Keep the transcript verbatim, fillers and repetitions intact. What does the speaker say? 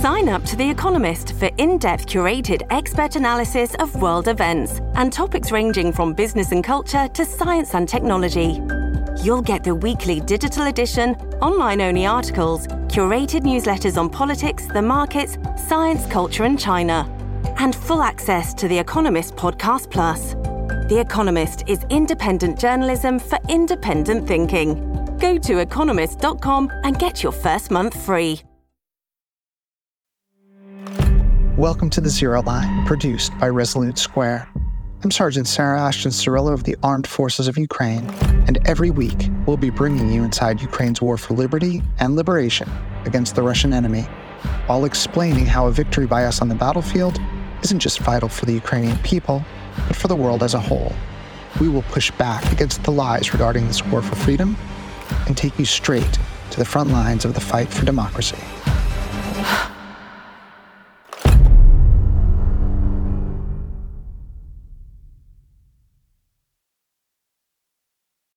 Sign up to The Economist for in-depth curated expert analysis of world events and topics ranging from business and culture to science and technology. You'll get the weekly digital edition, online-only articles, curated newsletters on politics, the markets, science, culture and China, and full access to The Economist Podcast Plus. The Economist is independent journalism for independent thinking. Go to economist dot com and get your first month free. Welcome to The Zero Line, produced by Resolute Square. I'm Sergeant Sarah Ashton Cirillo of the Armed Forces of Ukraine, and every week we'll be bringing you inside Ukraine's war for liberty and liberation against the Russian enemy, while explaining how a victory by us on the battlefield isn't just vital for the Ukrainian people, but for the world as a whole. We will push back against the lies regarding this war for freedom and take you straight to the front lines of the fight for democracy.